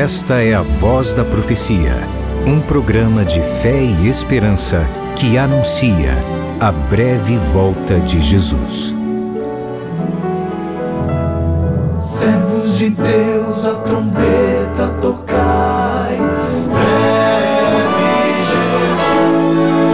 Esta é a Voz da Profecia, um programa de fé e esperança que anuncia a breve volta de Jesus. Servos de Deus, a trombeta tocai, breve Jesus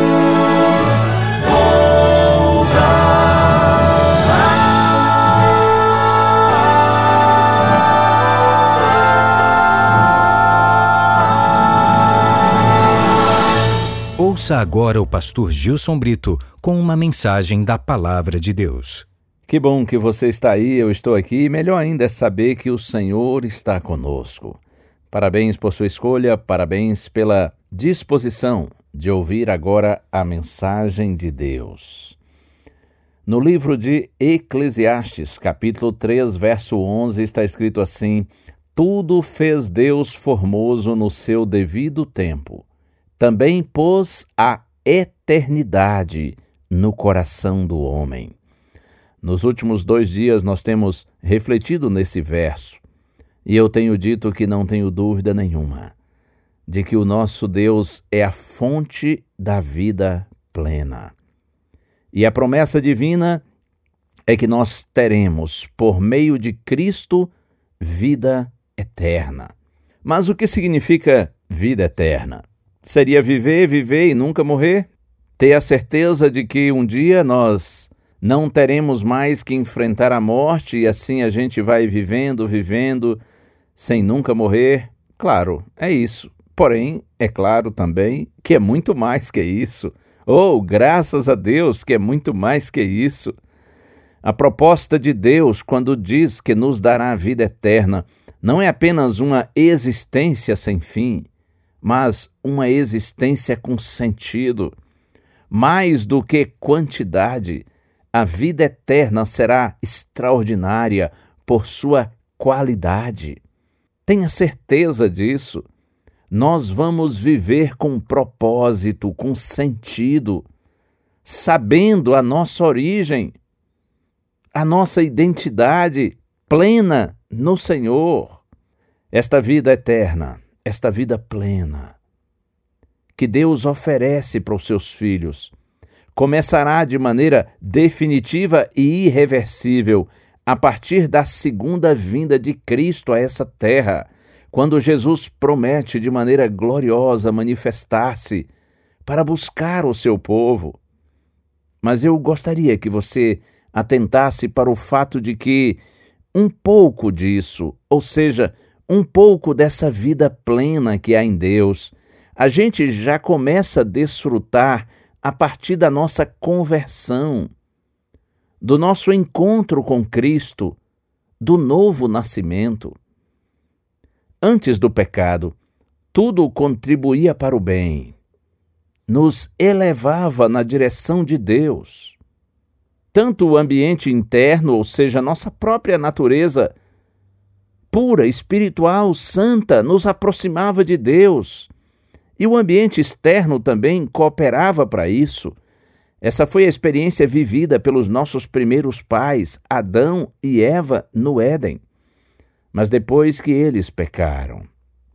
Ouça agora o pastor Gilson Brito com uma mensagem da Palavra de Deus. Que bom que você está aí, eu estou aqui, e melhor ainda é saber que o Senhor está conosco. Parabéns por sua escolha, parabéns pela disposição de ouvir agora a mensagem de Deus. No livro de Eclesiastes, capítulo 3, verso 11, está escrito assim: Tudo fez Deus formoso no seu devido tempo. Também pôs a eternidade no coração do homem. Nos últimos 2 dias nós temos refletido nesse verso, e eu tenho dito que não tenho dúvida nenhuma de que o nosso Deus é a fonte da vida plena. E a promessa divina é que nós teremos, por meio de Cristo, vida eterna. Mas o que significa vida eterna? Seria viver e nunca morrer? Ter a certeza de que um dia nós não teremos mais que enfrentar a morte e assim a gente vai vivendo, sem nunca morrer? Claro, é isso. Porém, é claro também que é muito mais que isso. Oh, graças a Deus que é muito mais que isso. A proposta de Deus, quando diz que nos dará a vida eterna, não é apenas uma existência sem fim, mas uma existência com sentido. Mais do que quantidade, a vida eterna será extraordinária por sua qualidade. Tenha certeza disso. Nós vamos viver com propósito, com sentido, sabendo a nossa origem, a nossa identidade plena no Senhor. Esta vida eterna, esta vida plena que Deus oferece para os seus filhos, começará de maneira definitiva e irreversível a partir da segunda vinda de Cristo a essa terra, quando Jesus promete de maneira gloriosa manifestar-se para buscar o seu povo. Mas eu gostaria que você atentasse para o fato de que um pouco disso, ou seja, um pouco dessa vida plena que há em Deus, a gente já começa a desfrutar a partir da nossa conversão, do nosso encontro com Cristo, do novo nascimento. Antes do pecado, tudo contribuía para o bem, nos elevava na direção de Deus. Tanto o ambiente interno, ou seja, nossa própria natureza pura, espiritual, santa, nos aproximava de Deus. E o ambiente externo também cooperava para isso. Essa foi a experiência vivida pelos nossos primeiros pais, Adão e Eva, no Éden. Mas depois que eles pecaram,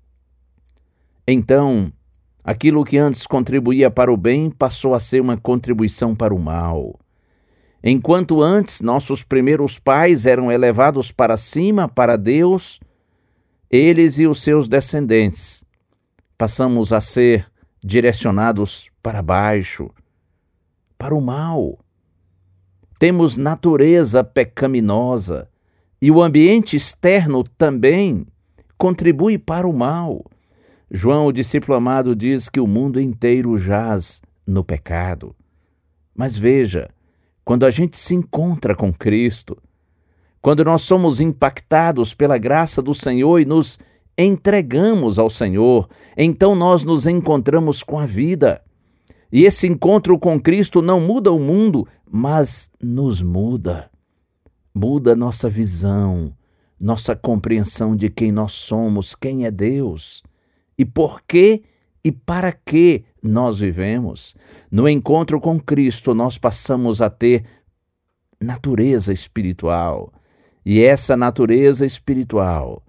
então, aquilo que antes contribuía para o bem passou a ser uma contribuição para o mal. Enquanto antes nossos primeiros pais eram elevados para cima, para Deus, eles e os seus descendentes passamos a ser direcionados para baixo, para o mal. Temos natureza pecaminosa e o ambiente externo também contribui para o mal. João, o discípulo amado, diz que o mundo inteiro jaz no pecado. Mas veja, quando a gente se encontra com Cristo, quando nós somos impactados pela graça do Senhor e nos entregamos ao Senhor, então nós nos encontramos com a vida. E esse encontro com Cristo não muda o mundo, mas nos muda. Muda nossa visão, nossa compreensão de quem nós somos, quem é Deus, e por quê e para que nós vivemos. No encontro com Cristo, nós passamos a ter natureza espiritual. E essa natureza espiritual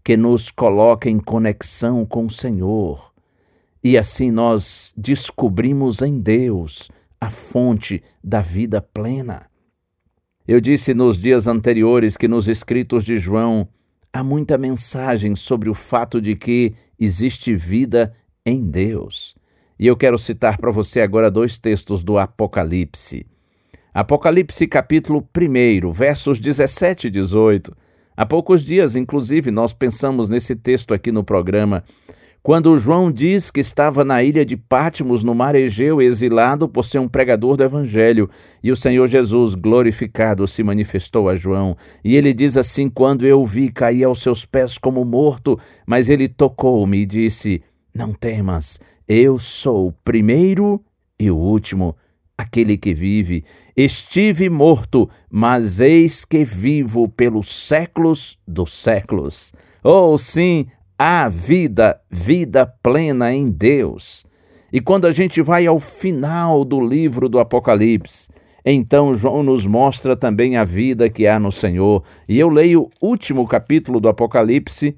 que nos coloca em conexão com o Senhor. E assim nós descobrimos em Deus a fonte da vida plena. Eu disse nos dias anteriores que nos escritos de João há muita mensagem sobre o fato de que existe vida em Deus. E eu quero citar para você agora 2 textos do Apocalipse. Apocalipse capítulo 1, versos 17 e 18. Há poucos dias, inclusive, nós pensamos nesse texto aqui no programa, quando João diz que estava na ilha de Patmos, no mar Egeu, exilado por ser um pregador do Evangelho, e o Senhor Jesus, glorificado, se manifestou a João. E ele diz assim: quando eu o vi, caí aos seus pés como morto, mas ele tocou-me e disse: não temas, eu sou o primeiro e o último, aquele que vive. Estive morto, mas eis que vivo pelos séculos dos séculos. Oh, sim, há vida, vida plena em Deus. E quando a gente vai ao final do livro do Apocalipse, então João nos mostra também a vida que há no Senhor. E eu leio o último capítulo do Apocalipse,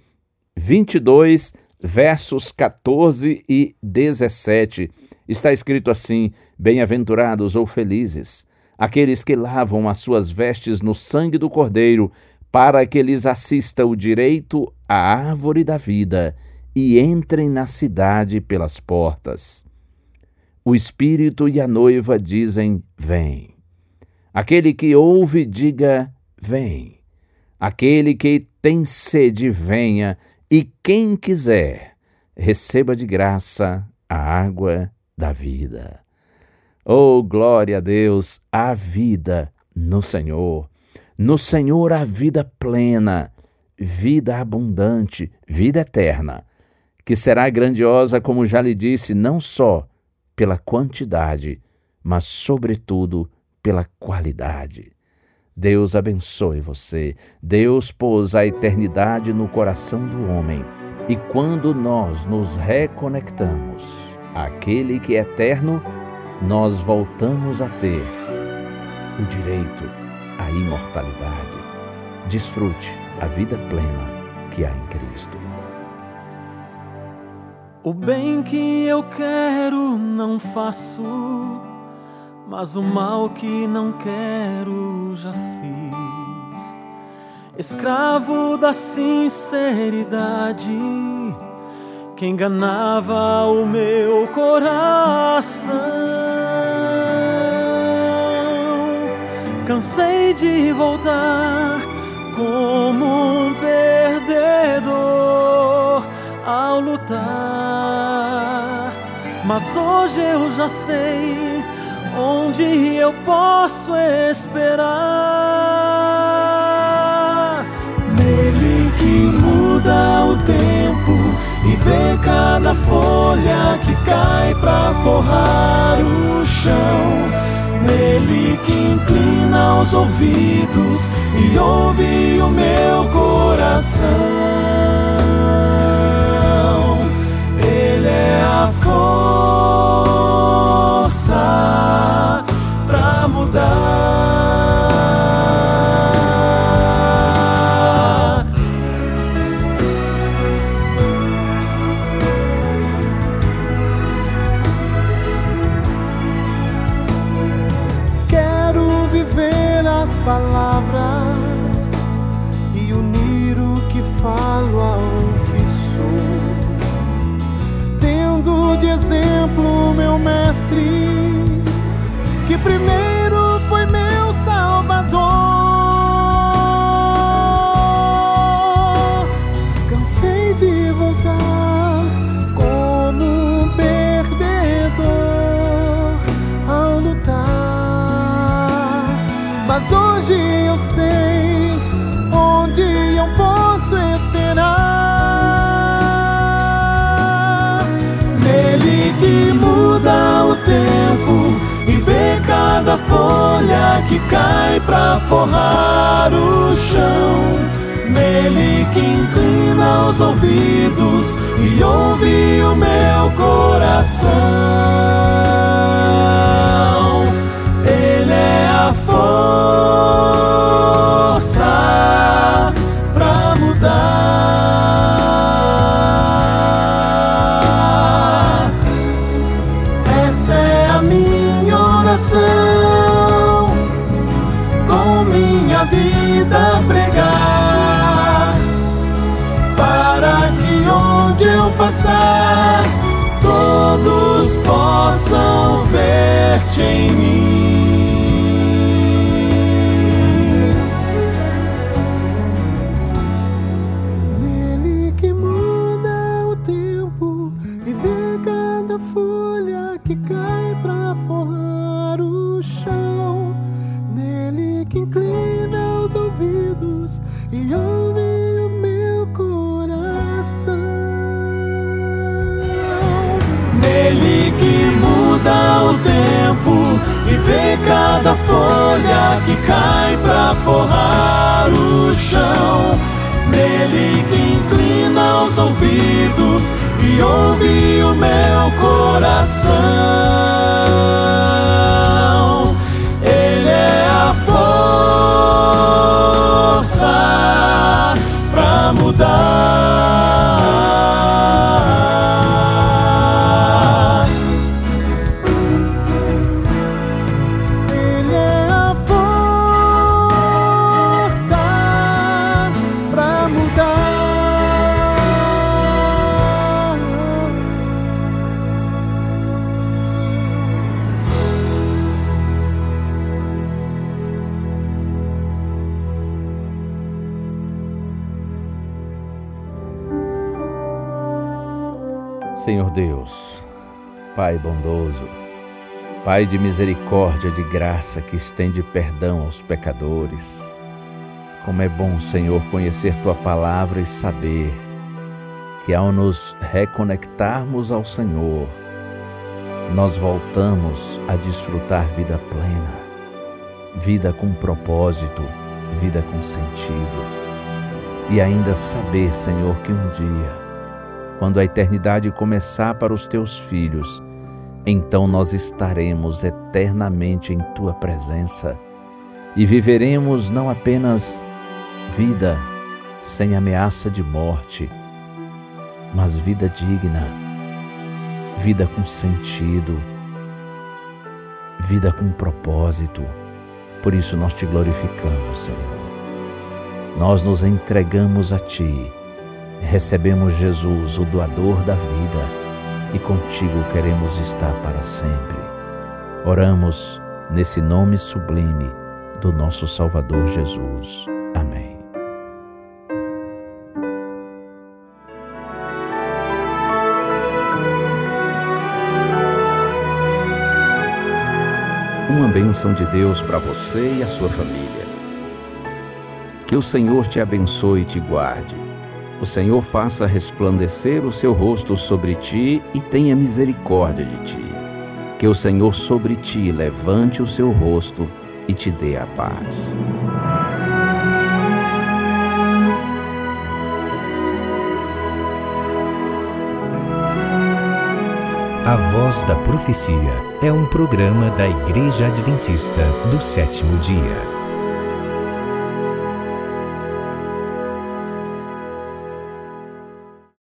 22, versos 14 e 17. Está escrito assim: bem-aventurados ou felizes, aqueles que lavam as suas vestes no sangue do Cordeiro, para que lhes assista o direito à árvore da vida e entrem na cidade pelas portas. O Espírito e a noiva dizem: vem. Aquele que ouve, diga: vem. Aquele que tem sede, venha, e quem quiser, receba de graça a água da vida. Oh, glória a Deus, há vida no Senhor. No Senhor há vida plena, vida abundante, vida eterna, que será grandiosa, como já lhe disse, não só pela quantidade, mas, sobretudo, pela qualidade. Deus abençoe você. Deus pôs a eternidade no coração do homem. E quando nós nos reconectamos àquele que é eterno, nós voltamos a ter o direito à imortalidade. Desfrute a vida plena que há em Cristo. O bem que eu quero não faço, mas o mal que não quero já fiz. Escravo da sinceridade, que enganava o meu coração. Cansei de voltar como um perdedor ao lutar, mas hoje eu já sei onde eu posso esperar. Nele que muda o tempo e vê cada folha que cai pra forrar o chão. Nele que inclina os ouvidos e ouve o meu coração. Ele é a força pra mudar. Quero viver as palavras e unir o que falo ao que sou, tendo de exemplo meu mestre, que primeiro foi meu Salvador. Cansei de voltar como um perdedor ao lutar, mas hoje eu sei onde eu posso esperar. Nele que muda o tempo e vê cada folha que cai pra forrar o chão. Nele que inclina os ouvidos e ouve o meu coração. Ele é a força pra mudar. eu passar, todos possam ver-te em mim. Nele que muda o tempo e vê cada folha que cai pra forrar o chão. Nele que inclina os ouvidos e ouve o meu coração. Nele que muda o tempo e vê cada folha que cai pra forrar o chão. Nele que inclina os ouvidos e ouve o meu coração. Ele é a força pra mudar. Ele é a força pra mudar. Senhor Deus, Pai bondoso, Pai de misericórdia, de graça, que estende perdão aos pecadores. Como é bom, Senhor, conhecer Tua palavra e saber que ao nos reconectarmos ao Senhor, nós voltamos a desfrutar vida plena, vida com propósito, vida com sentido. E ainda saber, Senhor, que um dia, quando a eternidade começar para os Teus filhos, então nós estaremos eternamente em Tua presença e viveremos não apenas vida sem ameaça de morte, mas vida digna, vida com sentido, vida com propósito. Por isso nós Te glorificamos, Senhor. Nós nos entregamos a Ti. Recebemos Jesus, o doador da vida, e contigo queremos estar para sempre. Oramos nesse nome sublime do nosso Salvador Jesus. Amém. Uma bênção de Deus para você e a sua família. Que o Senhor te abençoe e te guarde. O Senhor faça resplandecer o seu rosto sobre ti e tenha misericórdia de ti. Que o Senhor sobre ti levante o seu rosto e te dê a paz. A Voz da Profecia é um programa da Igreja Adventista do Sétimo Dia.